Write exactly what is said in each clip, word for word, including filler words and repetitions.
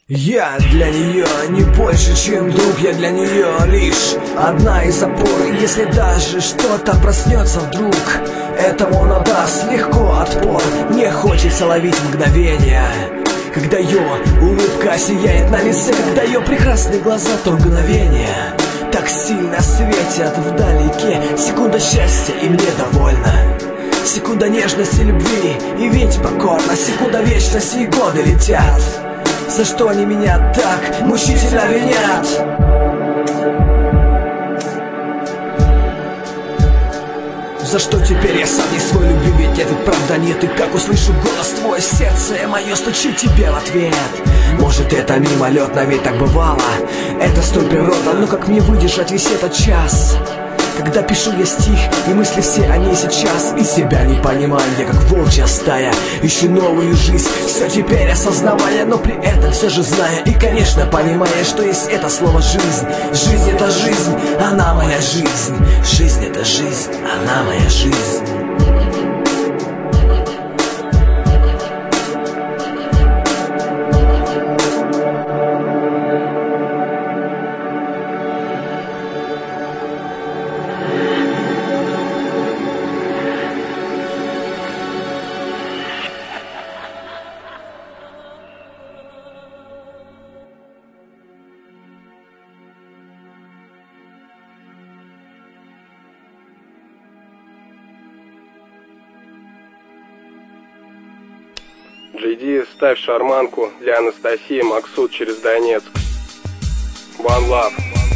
Я для нее не больше, чем друг, я для нее лишь одна из опор. Если даже что-то проснется вдруг, этому она даст легко отпор. Мне хочется ловить мгновения, когда ее улыбка сияет на лице, когда ее прекрасные глаза то мгновение так сильно светят вдалеке. Секунда счастья, и мне довольно. Секунда нежности, любви, и ведь покорно. Секунда вечности, и годы летят. За что они меня так мучительно винят? За что теперь я сам не свой, люблю, ведь это правда нет. И как услышу голос твой, сердце мое стучит тебе в ответ. Может, это мимолетно, ведь так бывало. Это столь природно, но как мне выдержать весь этот час, когда пишу я стих, и мысли все о ней сейчас. И себя не понимаю, я как волчья стая, ищу новую жизнь, все теперь осознавая, но при этом все же зная и, конечно, понимая, что есть это слово жизнь. Жизнь — это жизнь, она моя жизнь. Жизнь — это жизнь, она моя жизнь. джей ди, ставь шарманку для Анастасии Максут через Донецк. One Love.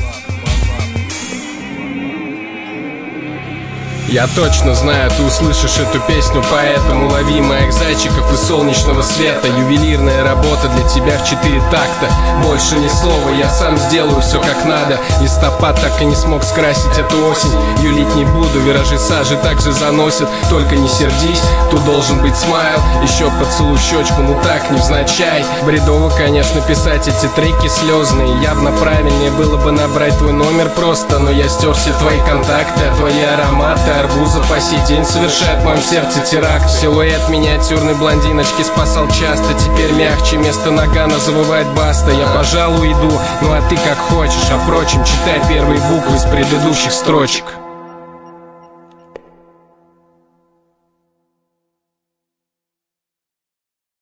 Я точно знаю, ты услышишь эту песню, поэтому лови моих зайчиков из солнечного света. Ювелирная работа для тебя в четыре такта. Больше ни слова, я сам сделаю все как надо. Листопад так и не смог скрасить эту осень. Юлить не буду, виражи сажи также заносят. Только не сердись, тут должен быть смайл. Еще поцелуй щечку, ну так, невзначай. Бредово, конечно, писать эти треки слезные. Явно правильнее было бы набрать твой номер просто. Но я стер все твои контакты, а твои ароматы арбуза по сей день совершает в моем сердце теракт. Силуэт миниатюрной блондиночки спасал часто. Теперь мягче, место нагана завывает баста. Я, пожалуй, иду, ну а ты как хочешь. А впрочем, читай первые буквы из предыдущих строчек.